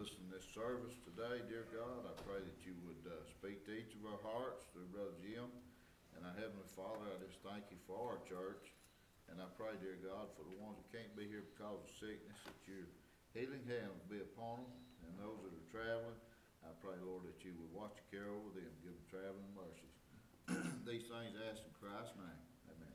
us in this service today, dear God. I pray that you would speak to each of our hearts through Brother Jim. And our Heavenly Father, I just thank you for our church. And I pray, dear God, for the ones that can't be here because of sickness, that your healing hands be upon them. And those that are traveling, I pray, Lord, that you would watch your care over them, give them traveling mercies. These things I ask in Christ's name. Amen.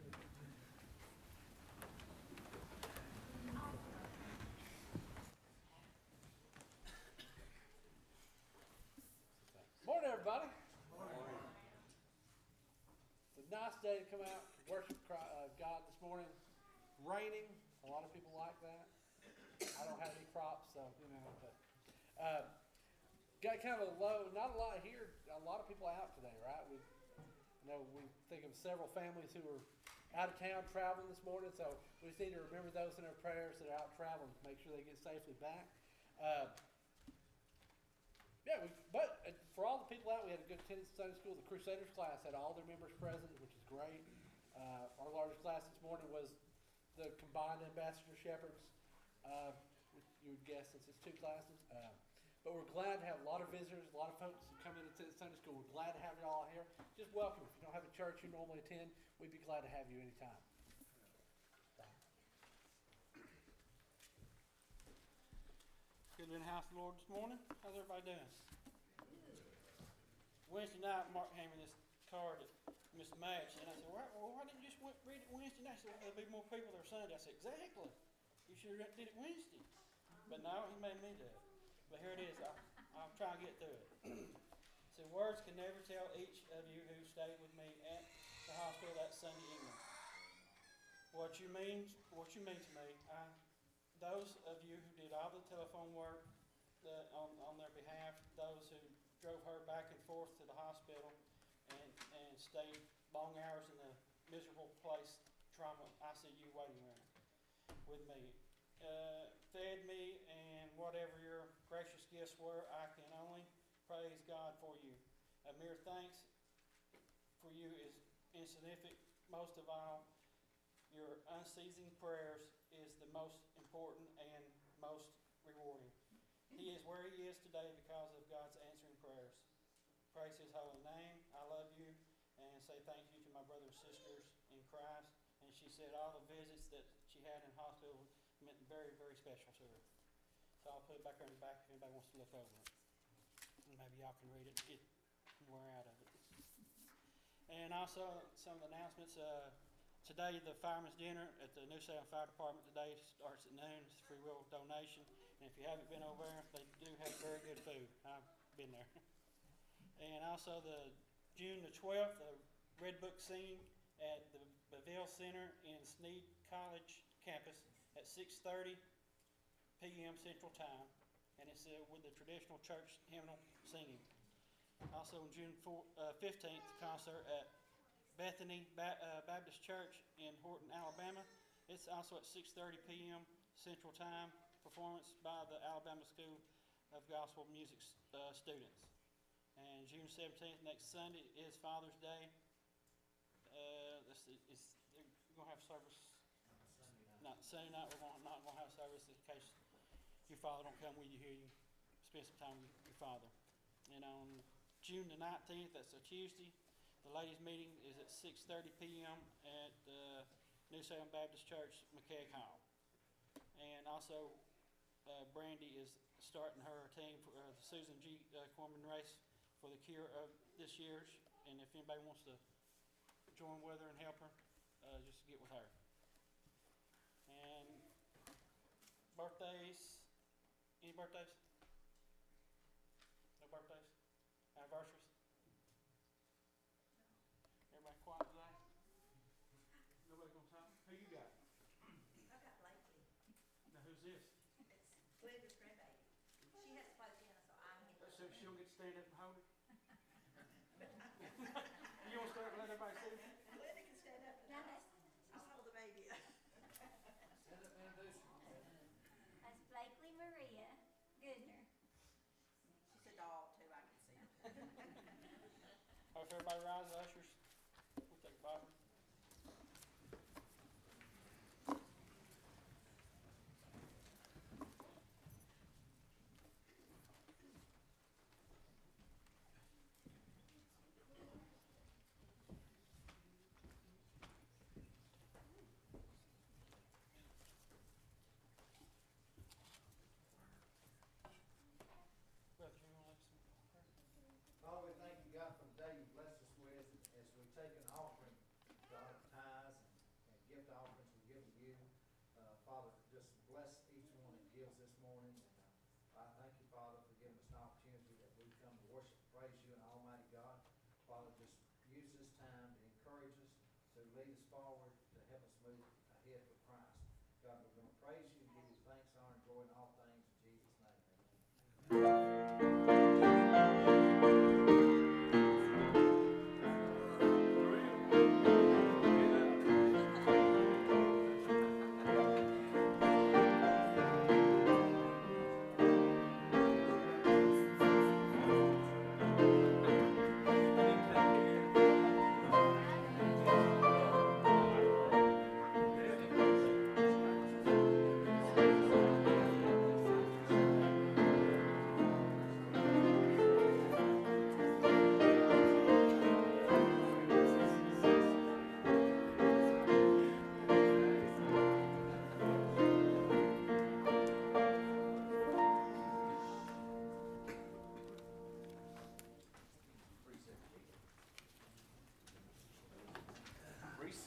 Morning, everybody. Morning. It's a nice day to come out and worship God this morning. Raining. A lot of people like that. I don't have any crops, so, but got kind of a low, not a lot here, a lot of people out today, right? We think of several families who are out of town traveling this morning, so we just need to remember those in our prayers that are out traveling, make sure they get safely back. But for all the people out, we had a good attendance at Sunday school. The Crusaders class had all their members present, which is great. Our largest class this morning was the combined Ambassador Shepherds. You would guess since it's two classes. But we're glad to have a lot of visitors, a lot of folks who come in and attend Sunday school. We're glad to have you all here. Just welcome. If you don't have a church you normally attend, we'd be glad to have you anytime. Good to be in the house of the Lord this morning. How's everybody doing? Wednesday night, Mark handed me this card at Miss Madge, and I said, why didn't you just read it Wednesday night? She said, there'll be more people there Sunday. I said, exactly. You should have did it Wednesday. But no, he made me do it. But here it is. I'll try and get through it. So words can never tell each of you who stayed with me at the hospital that Sunday evening. What you mean to me. Those of you who did all the telephone work on their behalf, those who drove her back and forth to the hospital and stayed long hours in the miserable place, trauma ICU waiting room with me, fed me, and whatever your gracious gifts were, I can only praise God for you. A mere thanks for you is insignificant. Most of all, your unceasing prayers is the most important and most rewarding. He is where he is today because of God's answering prayers. Praise his holy name. I love you and say thank you to my brothers and sisters in Christ. And she said all the visits that she had in hospital meant very, very special to her. So I'll put it back there in the back if anybody wants to look over it. And maybe y'all can read it and get more out of it. And also some of the announcements. Today, the fireman's dinner at the New Salem Fire Department today starts at noon. It's a free will donation. And if you haven't been over there, they do have very good food. I've been there. And also the June the 12th, the Red Book singing at the Beville Center in Sneed College campus at 6:30 p.m. Central Time. And it's with the traditional church hymnal singing. Also on June 15th, the concert at Bethany Baptist Church in Horton, Alabama. It's also at 6:30 p.m. Central Time. Performance by the Alabama School of Gospel Music students. And June 17th, next Sunday, is Father's Day. They're going to have service. Sunday night, we're not going to have service in case your father don't come with you here. You spend some time with your father. And on June the 19th, that's a Tuesday, the ladies' meeting is at 6:30 p.m. at the New Salem Baptist Church, McKeag Hall. And also, Brandy is starting her team for the Susan G. Corman race for the cure of this year's. And if anybody wants to join with her and help her, just get with her. And birthdays. Any birthdays? No birthdays? Anniversaries? Everybody quiet today? Nobody gonna talk? Who you got? I've got Blakely. Now who's this? It's Glenda's grandbaby. She has to play piano, so I'm here. So she don't get to stand up and hold it? You want to start and let everybody see it? Glenda can stand up and I'll hold the baby up. That's Blakely Maria Goodner. She's a dog too, I can see her. All right, if everybody rise, ushers, we'll take a Bible.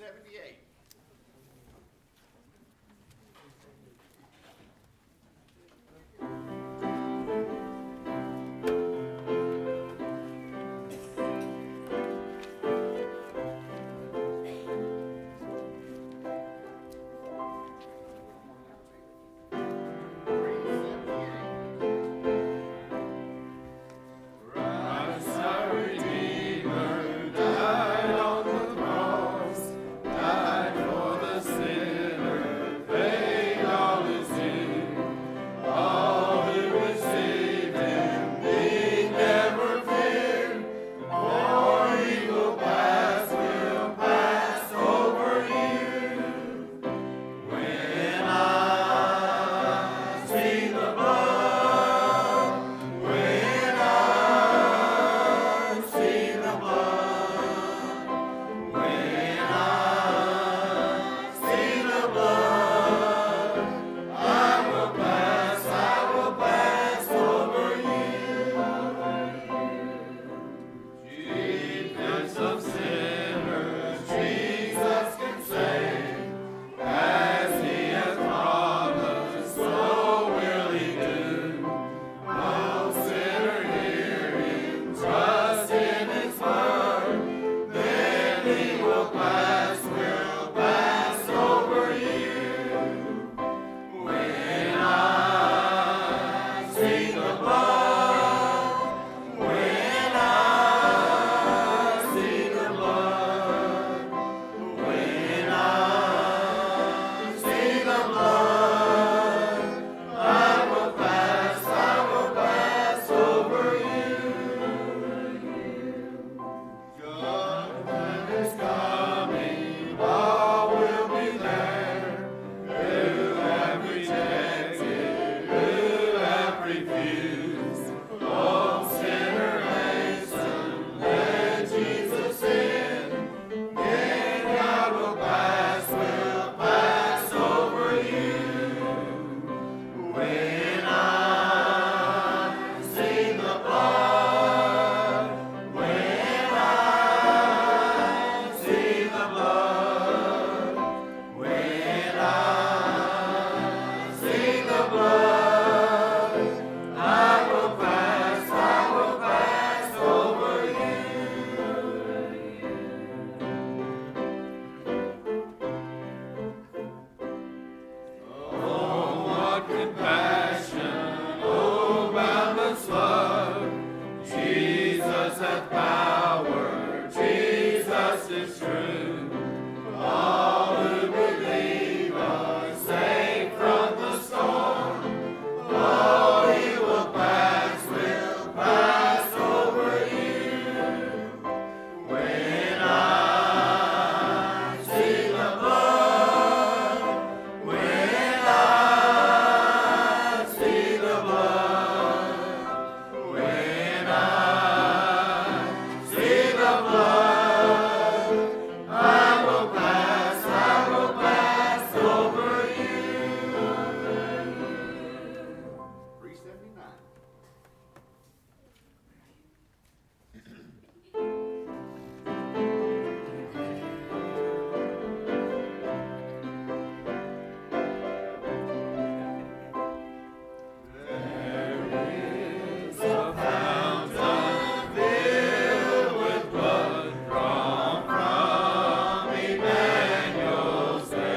78.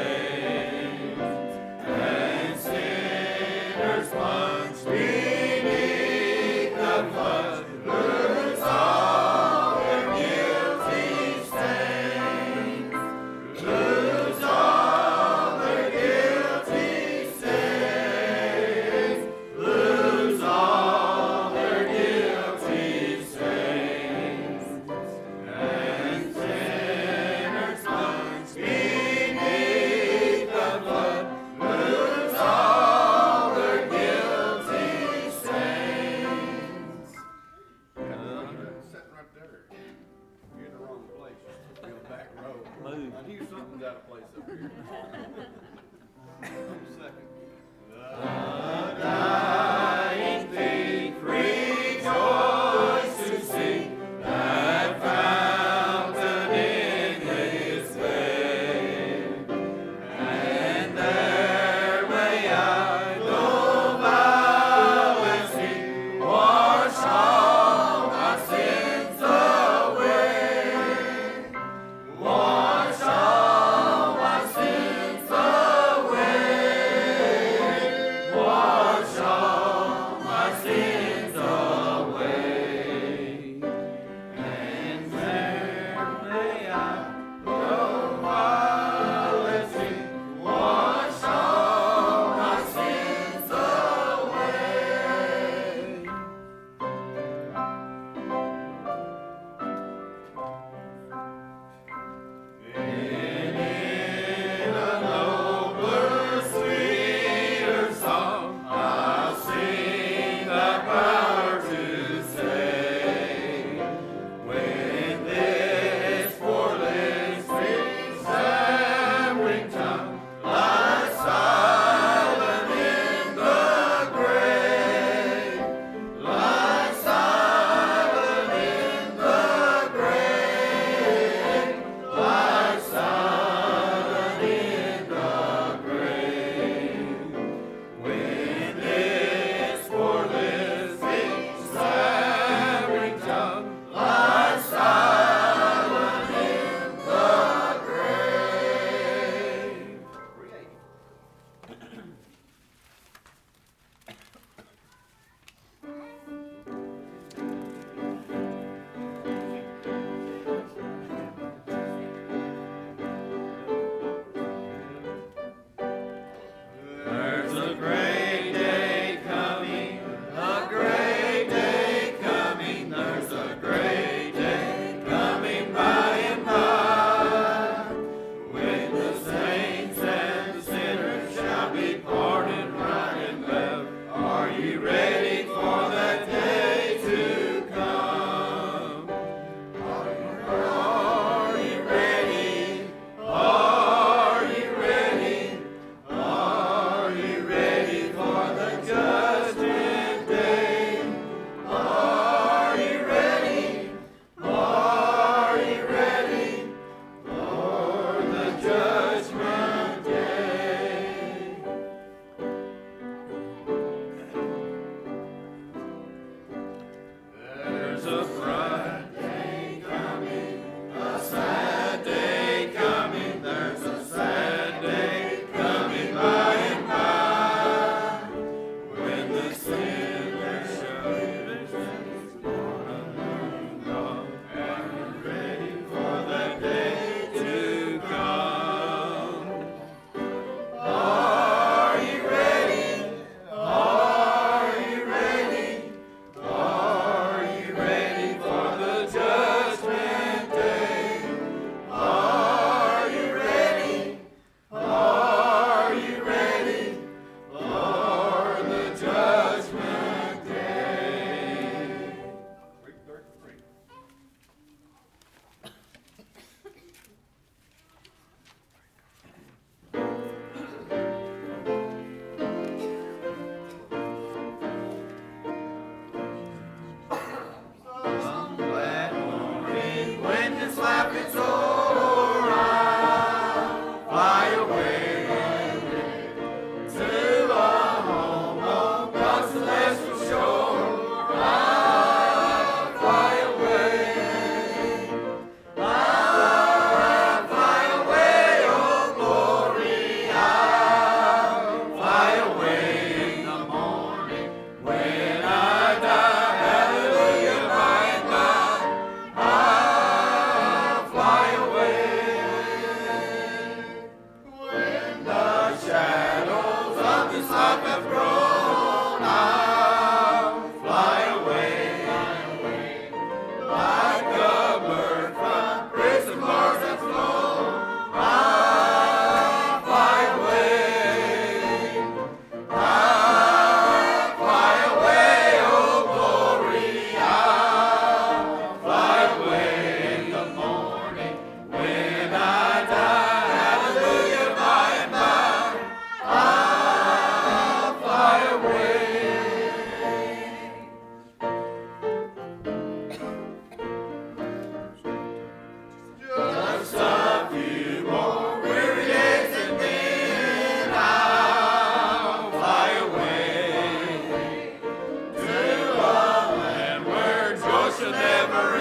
Once beneath shall never